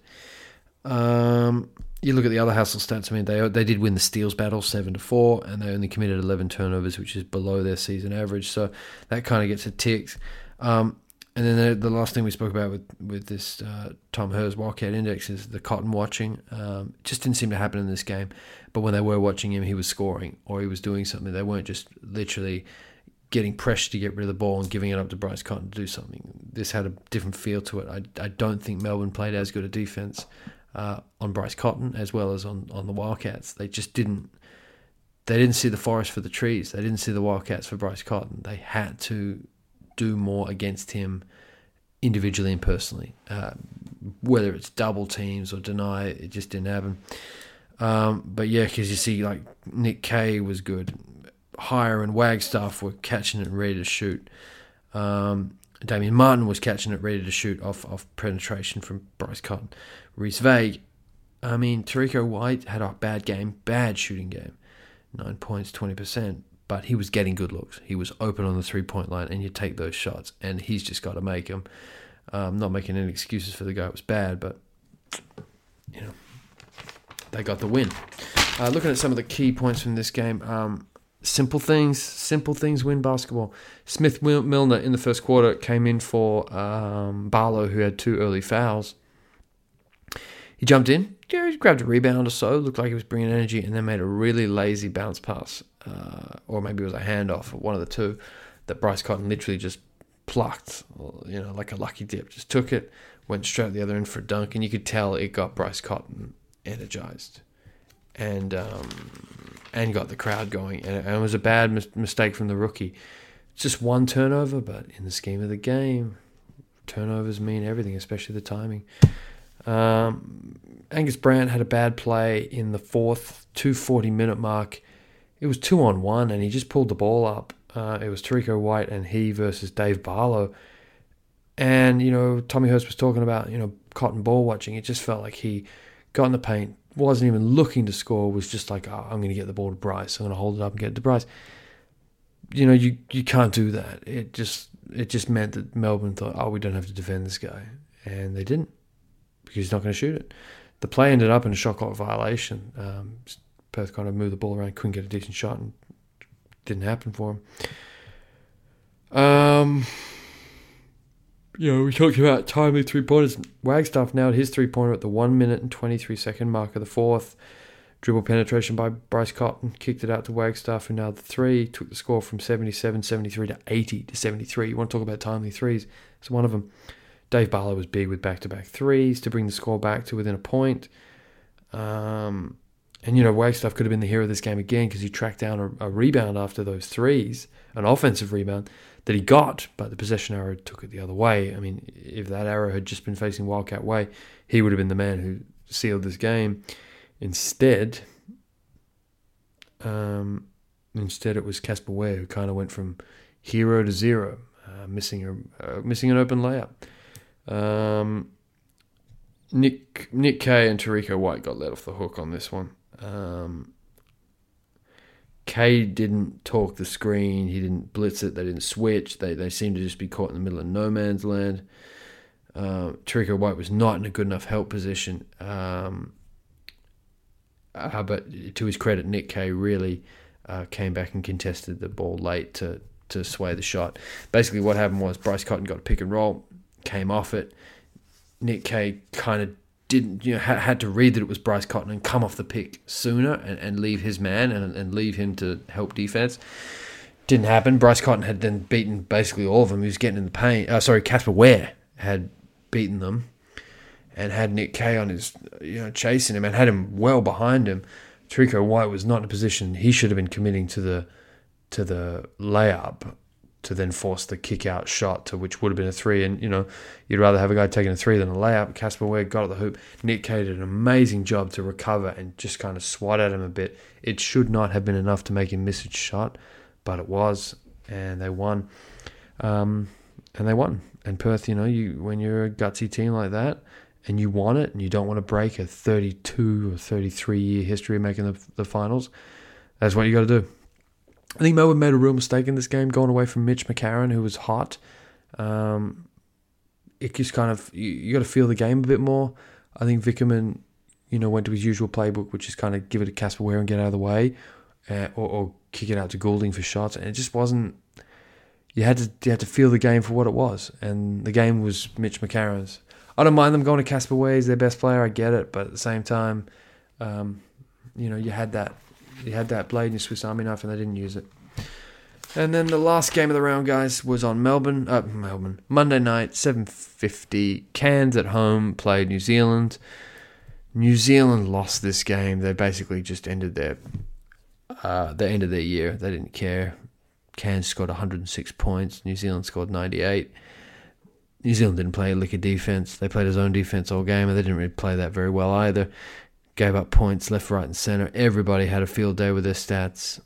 You look at the other Hassel stats. I mean, they did win the steals battle 7-4, and they only committed 11 turnovers, which is below their season average. So that kind of gets a tick. And then the last thing we spoke about with this Tom Hers Wildcat Index is the Cotton watching. It just didn't seem to happen in this game. But when they were watching him, he was scoring or he was doing something. They weren't just literally getting pressure to get rid of the ball and giving it up to Bryce Cotton to do something. This had a different feel to it. I don't think Melbourne played as good a defense on Bryce Cotton as well as on the Wildcats. They just didn't. They didn't see the forest for the trees. They didn't see the Wildcats for Bryce Cotton. They had to do more against him individually and personally. Whether it's double teams or deny, it just didn't happen. But yeah, because you see, like, Nick Kay was good. Hire and Wagstaff were catching it and ready to shoot. Damien Martin was catching it ready to shoot off penetration from Bryce Cotton. Reece Vague, I mean, Tariko White had a bad game, bad shooting game. 9 points, 20%. But he was getting good looks. He was open on the three-point line, and you take those shots, and he's just got to make them. Not making any excuses for the guy. It was bad, but, you know, they got the win. Looking at some of the key points from this game, simple things win basketball. Smith Milner in the first quarter came in for Barlow, who had 2 early fouls. He jumped in, he grabbed a rebound or so, looked like he was bringing energy, and then made a really lazy bounce pass, or maybe it was a handoff, one of the two, that Bryce Cotton literally just plucked, like a lucky dip. Just took it, went straight at the other end for a dunk, and you could tell it got Bryce Cotton energized, and got the crowd going. And it was a bad mistake from the rookie. Just one turnover, but in the scheme of the game, turnovers mean everything, especially the timing. Angus Brandt had a bad play in the fourth, 2:40-minute mark. It was 2-on-1, and he just pulled the ball up. It was Tariko White and he versus Dave Barlow. And, Tommy Hurst was talking about, Cotton ball watching. It just felt like he got in the paint, wasn't even looking to score, was just like, I'm going to get the ball to Bryce. I'm going to hold it up and get it to Bryce. You can't do that. It just meant that Melbourne thought, we don't have to defend this guy. And they didn't, because he's not going to shoot it. The play ended up in a shot clock violation. Perth kind of moved the ball around, couldn't get a decent shot, and didn't happen for him. We talked about timely three-pointers. Wagstaff nailed his three-pointer at the 1 minute and 23-second mark of the fourth. Dribble penetration by Bryce Cotton, kicked it out to Wagstaff, who nailed the three, took the score from 77-73 to 80-73. You want to talk about timely threes? It's one of them. Dave Barlow was big with back-to-back threes to bring the score back to within a point. And Wagstaff could have been the hero of this game again because he tracked down a rebound after those threes, an offensive rebound that he got, but the possession arrow took it the other way. I mean, if that arrow had just been facing Wildcat way, he would have been the man who sealed this game. Instead, it was Casper Ware who kind of went from hero to zero, missing an open layup. Nick Kay and Tariko White got let off the hook on this one. Kay didn't talk the screen. He didn't blitz it. They didn't switch. They seemed to just be caught in the middle of no man's land. Tariko White was not in a good enough help position. But to his credit, Nick Kay really came back and contested the ball late to sway the shot. Basically what happened was Bryce Cotton got a pick and roll, came off it. Nick Kay kind of didn't, had to read that it was Bryce Cotton and come off the pick sooner and leave his man and leave him to help defense. Didn't happen. Bryce Cotton had then beaten basically all of them. He was getting in the paint. Casper Ware had beaten them and had Nick Kay on his, chasing him and had him well behind him. Tariko White was not in a position. He should have been committing to the layup to then force the kick-out shot, to which would have been a three. And, you'd rather have a guy taking a three than a layup. Casper Ware got at the hoop. Nick Kay did an amazing job to recover and just kind of swat at him a bit. It should not have been enough to make him miss his shot, but it was, and they won. And Perth, when you're a gutsy team like that, and you want it, and you don't want to break a 32 or 33-year history of making the finals, that's what you got to do. I think Melbourne made a real mistake in this game, going away from Mitch McCarron, who was hot. It just kind of, you got to feel the game a bit more. I think Vickerman, went to his usual playbook, which is kind of give it to Casper Ware and get out of the way, or kick it out to Goulding for shots, and it just wasn't. You had to feel the game for what it was, and the game was Mitch McCarron's. I don't mind them going to Casper Ware. He's their best player. I get it, but at the same time, you had that blade in your Swiss Army knife, and they didn't use it. And then the last game of the round, guys, was on Monday night, 7:50. Cairns at home played New Zealand. New Zealand lost this game. They basically just ended their year. They didn't care. Cairns scored 106 points. New Zealand scored 98. New Zealand didn't play a lick of defense. They played his own defense all game, and they didn't really play that very well either. Gave up points left, right, and center. Everybody had a field day with their stats.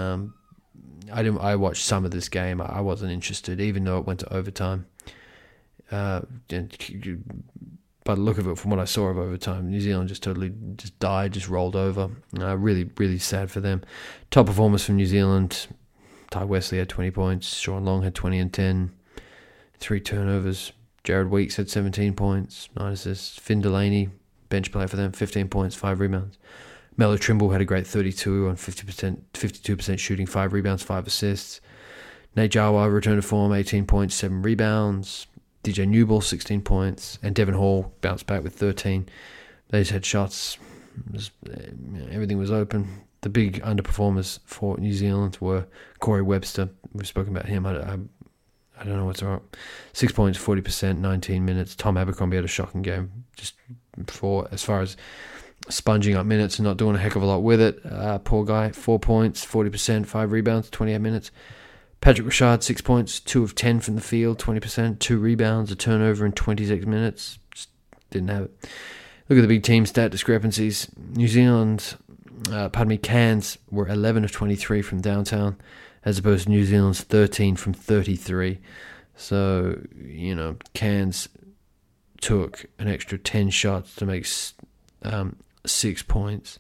I watched some of this game. I wasn't interested, even though it went to overtime. By the look of it, from what I saw of overtime, New Zealand just died, just rolled over. Really, really sad for them. Top performers from New Zealand: Ty Wesley had 20 points. Sean Long had 20 and 10. 3 turnovers. Jared Weeks had 17 points. 9 assists. Finn Delaney, bench player for them, 15 points, 5 rebounds. Melo Trimble had a great 32 on 52% shooting, 5 rebounds, 5 assists. Nate Jawa returned to form, 18 points, 7 rebounds. DJ Newball, 16 points. And Devon Hall bounced back with 13. They just had shots. Everything was open. The big underperformers for New Zealand were Corey Webster. We've spoken about him. I don't know what's wrong. 6 points, 40%, 19 minutes. Tom Abercrombie had a shocking game. Just as far as sponging up minutes and not doing a heck of a lot with it. Poor guy, 4 points, 40%, 5 rebounds, 28 minutes. Patrick Rashad, 6 points, 2 of 10 from the field, 20%, 2 rebounds, a turnover in 26 minutes. Just didn't have it. Look at the big team stat discrepancies. New Zealand, Cairns were 11 of 23 from downtown, as opposed to New Zealand's 13 from 33. So, Cairns took an extra 10 shots to make 6 points.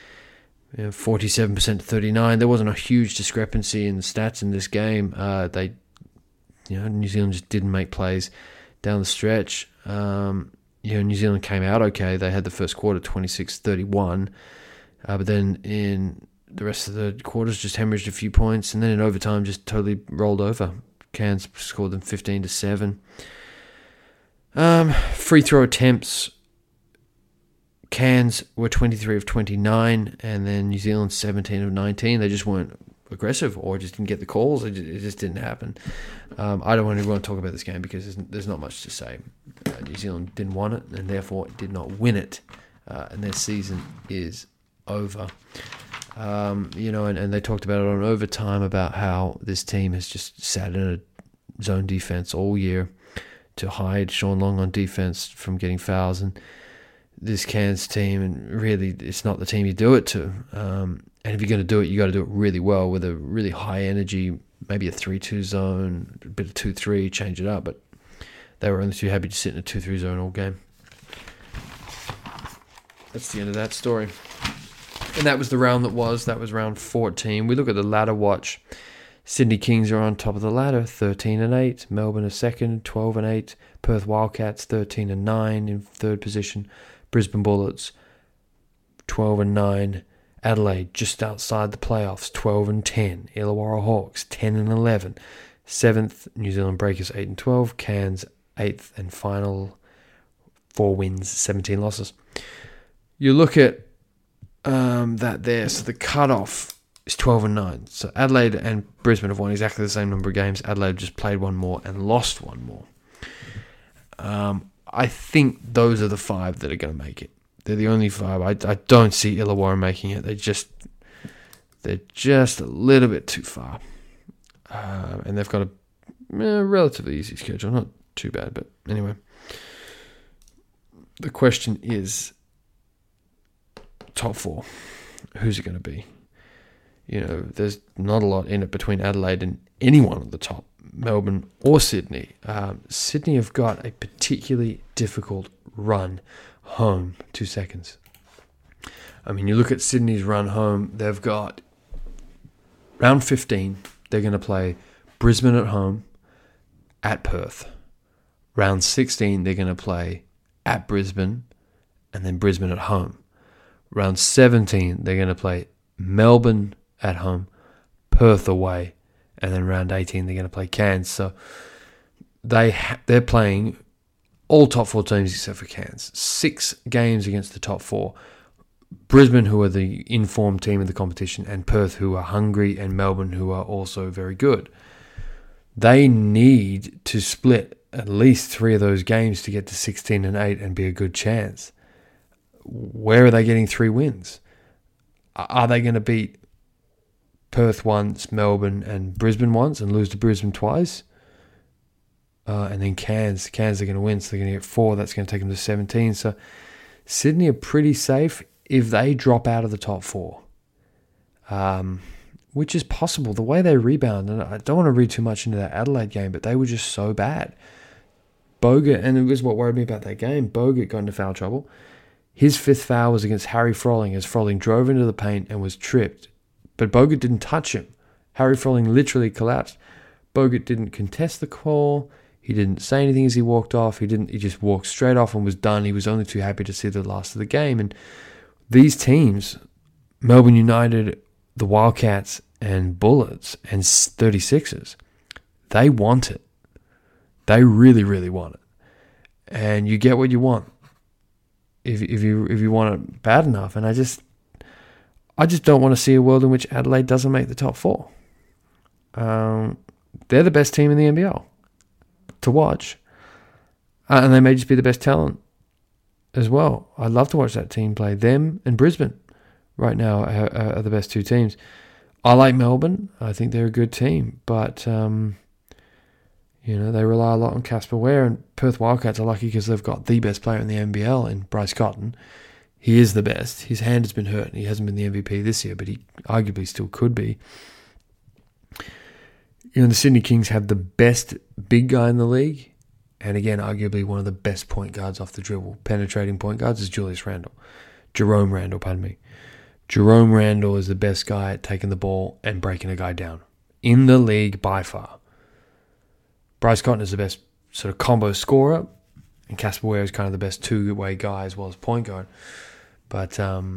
47% to 39. There wasn't a huge discrepancy in the stats in this game. New Zealand just didn't make plays down the stretch. New Zealand came out okay. They had the first quarter 26-31, but then in the rest of the quarters just hemorrhaged a few points, and then in overtime just totally rolled over. Cairns scored them 15-7. Free throw attempts. Cairns were 23 of 29, and then New Zealand 17 of 19. They just weren't aggressive or just didn't get the calls. It just didn't happen. I don't want to talk about this game because there's not much to say. New Zealand didn't want it, and therefore did not win it, and their season is over. And they talked about it on overtime about how this team has just sat in a zone defense all year to hide Sean Long on defense from getting fouls, and this Cairns team, and really it's not the team you do it to. And if you're going to do it, you got to do it really well with a really high energy, maybe a 3-2 zone, a bit of 2-3, change it up. But they were only too happy to sit in a 2-3 zone all game. That's the end of that story. And that was the round that was. That was round 14. We look at the ladder watch. Sydney Kings are on top of the ladder, 13-8. Melbourne are second, 12-8. Perth Wildcats, 13-9 in third position. Brisbane Bullets, 12-9. Adelaide just outside the playoffs, 12-10. Illawarra Hawks, 10-11. 7th, New Zealand Breakers, 8-12. Cairns, 8th and final, 4 wins, 17 losses. You look at that there. So the cutoff is 12-9. So Adelaide and Brisbane have won exactly the same number of games. Adelaide just played one more and lost one more. I think those are the 5 that are going to make it. They're the only 5. I don't see Illawarra making it. They're just a little bit too far. And they've got a relatively easy schedule. Not too bad, but anyway. The question is, top 4. Who's it going to be? There's not a lot in it between Adelaide and anyone at the top. Melbourne or Sydney. Sydney have got a particularly difficult run home. 2 seconds. You look at Sydney's run home. They've got round 15. They're going to play Brisbane at home, at Perth. Round 16, they're going to play at Brisbane and then Brisbane at home. Round 17, they're going to play Melbourne at home, Perth away, and then round 18, they're going to play Cairns. So they're playing all top 4 teams except for Cairns. 6 games against the top 4. Brisbane, who are the informed team in the competition, and Perth, who are hungry, and Melbourne, who are also very good. They need to split at least 3 of those games to get to 16-8 and be a good chance. Where are they getting 3 wins? Are they going to beat Perth once, Melbourne, and Brisbane once, and lose to Brisbane twice? And then Cairns are going to win, so they're going to get 4. That's going to take them to 17. So Sydney are pretty safe if they drop out of the top 4, which is possible. The way they rebound, and I don't want to read too much into that Adelaide game, but they were just so bad. Bogut, and it was what worried me about that game, Bogut got into foul trouble. His 5th foul was against Harry Froling, as Froling drove into the paint and was tripped. But Bogut didn't touch him. Harry Froling literally collapsed. Bogut didn't contest the call. He didn't say anything as he walked off. He just walked straight off and was done. He was only too happy to see the last of the game. And these teams, Melbourne United, the Wildcats, and Bullets, and 36ers, they want it. They really, really want it. And you get what you want if you want it bad enough. And I just don't want to see a world in which Adelaide doesn't make the top 4. They're the best team in the NBL to watch. And they may just be the best talent as well. I'd love to watch that team play. Them and Brisbane right now are the best 2 teams. I like Melbourne. I think they're a good team. But, they rely a lot on Casper Ware. And Perth Wildcats are lucky because they've got the best player in the NBL in Bryce Cotton. He is the best. His hand has been hurt and he hasn't been the MVP this year, but he arguably still could be. The Sydney Kings have the best big guy in the league. And again, arguably one of the best point guards off the dribble, penetrating point guards, is Jerome Randall, pardon me. Jerome Randall is the best guy at taking the ball and breaking a guy down in the league by far. Bryce Cotton is the best sort of combo scorer, and Casper Ware is kind of the best two-way guy as well as point guard. But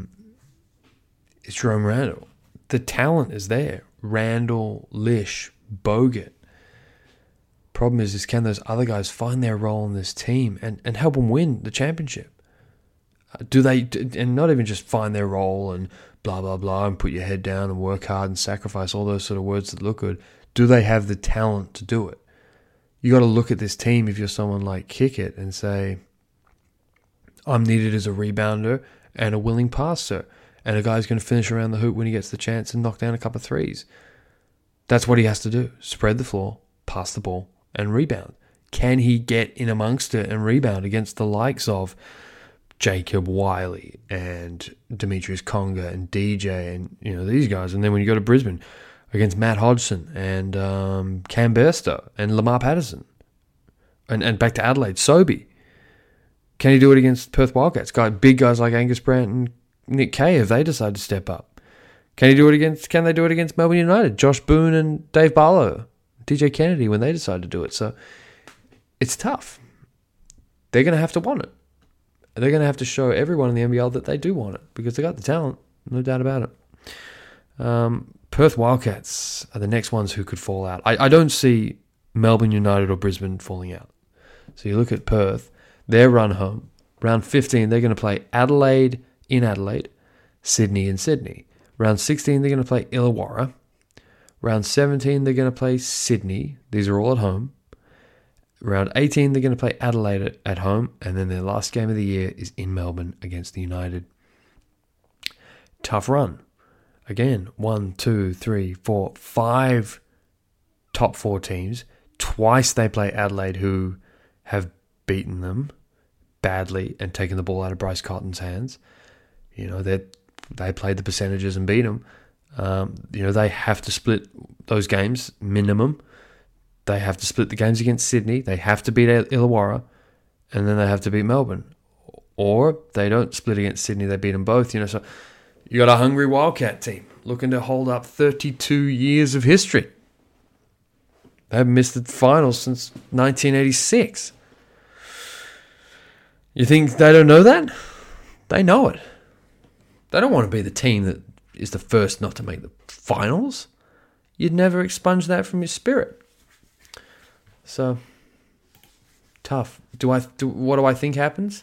it's Jerome Randall. The talent is there. Randall, Lish, Bogut. Problem is can those other guys find their role in this team and help them win the championship? Do they, and not even just find their role and blah, blah, blah, and put your head down and work hard and sacrifice, all those sort of words that look good. Do they have the talent to do it? You got to look at this team if you're someone like Kickett and say, I'm needed as a rebounder and a willing passer, and a guy's going to finish around the hoop when he gets the chance and knock down a couple of threes. That's what he has to do. Spread the floor, pass the ball, and rebound. Can he get in amongst it and rebound against the likes of Jacob Wiley and Demetrius Conger and DJ and these guys? And then when you go to Brisbane, against Matt Hodgson and Cam Burstow and Lamar Patterson. And back to Adelaide, Sobey. Can he do it against Perth Wildcats? Big guys like Angus Brandt and Nick Kay if they decide to step up. Can they do it against Melbourne United? Josh Boone and Dave Barlow, DJ Kennedy when they decide to do it. So it's tough. They're going to have to want it. They're going to have to show everyone in the NBL that they do want it because they got the talent, no doubt about it. Perth Wildcats are the next ones who could fall out. I don't see Melbourne United or Brisbane falling out. So you look at Perth, their run home. Round 15, they're going to play Adelaide in Adelaide, Sydney in Sydney. Round 16, they're going to play Illawarra. Round 17, they're going to play Sydney. These are all at home. Round 18, they're going to play Adelaide at home. And then their last game of the year is in Melbourne against the United. Tough run. Again, 1, 2, 3, 4, 5 top 4 teams. Twice they play Adelaide, who have beaten them badly and taken the ball out of Bryce Cotton's hands. They played the percentages and beat them. They have to split those games, minimum. They have to split the games against Sydney. They have to beat Illawarra. And then they have to beat Melbourne. Or they don't split against Sydney, they beat them both. So you got a hungry Wildcat team looking to hold up 32 years of history. They haven't missed the finals since 1986. You think they don't know that? They know it. They don't want to be the team that is the first not to make the finals. You'd never expunge that from your spirit. So, tough. What do I think happens?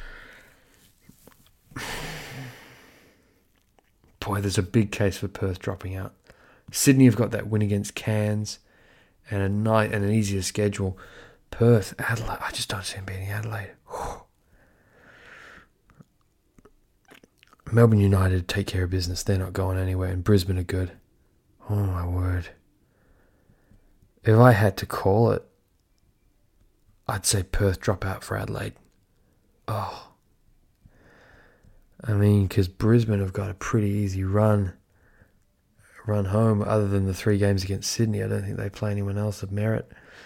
Boy, there's a big case for Perth dropping out. Sydney have got that win against Cairns and an easier schedule. Perth, Adelaide, I just don't see them beating Adelaide. Melbourne United take care of business. They're not going anywhere. And Brisbane are good. Oh, my word. If I had to call it, I'd say Perth drop out for Adelaide. Oh. I mean, because Brisbane have got a pretty easy run home. Other than the 3 games against Sydney, I don't think they play anyone else of merit.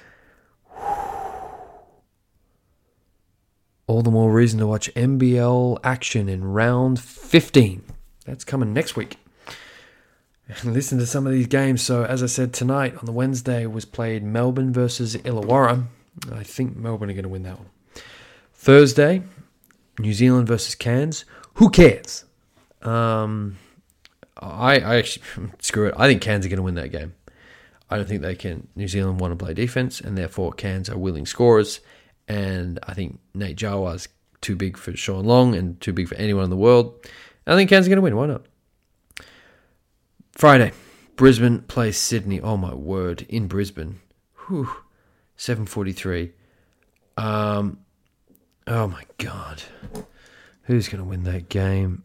All the more reason to watch NBL action in round 15. That's coming next week. And listen to some of these games. So, as I said, tonight on the Wednesday was played Melbourne versus Illawarra. I think Melbourne are going to win that one. Thursday, New Zealand versus Cairns. Who cares? I actually, screw it. I think Cairns are going to win that game. I don't think they can. New Zealand want to play defense, and therefore Cairns are willing scorers. And I think Nate Jawa's too big for Sean Long and too big for anyone in the world. I think Cairns are going to win. Why not? Friday, Brisbane plays Sydney. Oh, my word. In Brisbane. 7:43. Oh, my God. Who's going to win that game?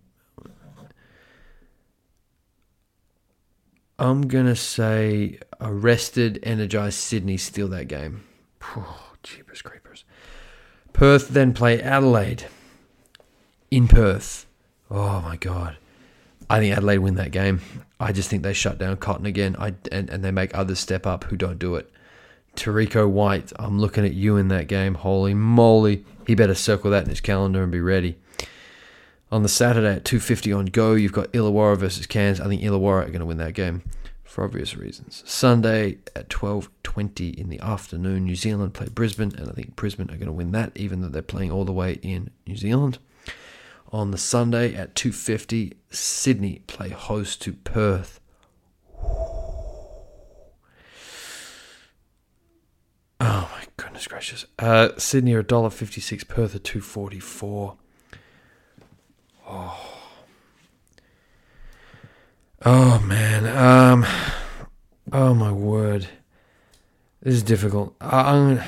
I'm going to say a rested, energized Sydney steal that game. Jeepers creepers. Perth then play Adelaide in Perth. Oh, my God. I think Adelaide win that game. I just think they shut down Cotton again, and they make others step up who don't do it. Tariko White, I'm looking at you in that game. Holy moly. He better circle that in his calendar and be ready. On the Saturday at 2:50 on Go, you've got Illawarra versus Cairns. I think Illawarra are going to win that game for obvious reasons. Sunday at 12:20 in the afternoon, New Zealand play Brisbane, and I think Brisbane are going to win that, even though they're playing all the way in New Zealand. On the Sunday at 2:50, Sydney play host to Perth. Oh my goodness gracious. Sydney are $1.56, Perth are $2.44. Oh man. Oh my word. This is difficult. I'm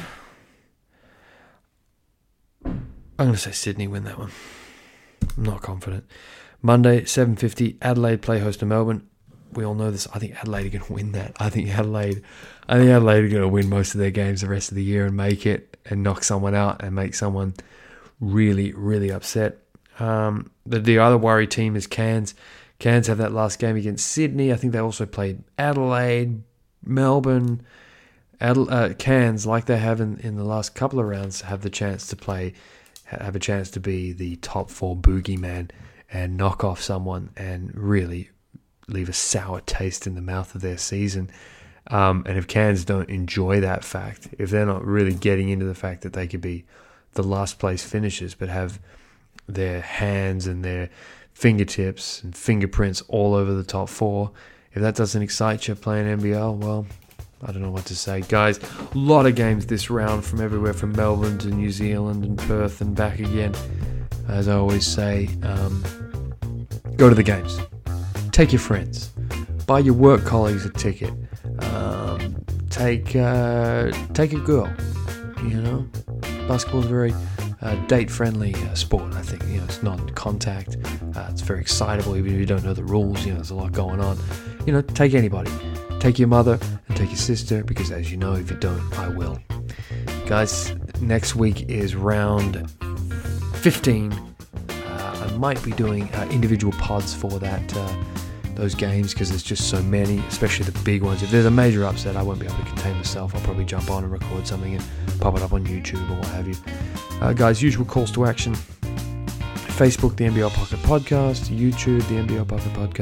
going to say Sydney win that one. I'm not confident. Monday, 7:50, Adelaide play host to Melbourne. We all know this. I think Adelaide are going to win that. I think Adelaide are going to win most of their games the rest of the year and make it and knock someone out and make someone really, really upset. The other worry team is Cairns. Cairns have that last game against Sydney. I think they also played Adelaide, Melbourne. Cairns, like they have in the last couple of rounds, have a chance to be the top 4 boogeyman and knock off someone and really leave a sour taste in the mouth of their season. And if Cairns don't enjoy that fact, if they're not really getting into the fact that they could be the last place finishers but have their hands and their fingertips and fingerprints all over the top 4, if that doesn't excite you playing NBL, well, I don't know what to say. Guys, a lot of games this round from everywhere from Melbourne to New Zealand and Perth and back again. As I always say, go to the games. Take your friends. Buy your work colleagues a ticket. Take a girl. You know, basketball's a very date-friendly sport. I think it's non-contact. It's very excitable, even if you don't know the rules. There's a lot going on. Take anybody. Take your mother and take your sister, because as you know, if you don't, I will. Guys, next week is round 15. I might be doing individual pods for those games, because there's just so many, especially the big ones. If there's a major upset, I won't be able to contain myself. I'll probably jump on and record something and pop it up on YouTube or what have you. Guys, usual calls to action. Facebook, the NBL Pocket Podcast. YouTube, the NBL Pocket Podcast.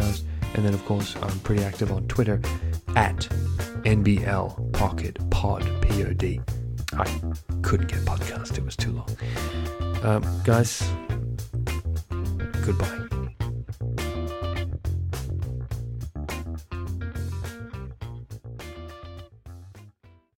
And then, of course, I'm pretty active on Twitter at NBL Pocket Pod, P-O-D. I couldn't get podcast. It was too long. Guys, goodbye.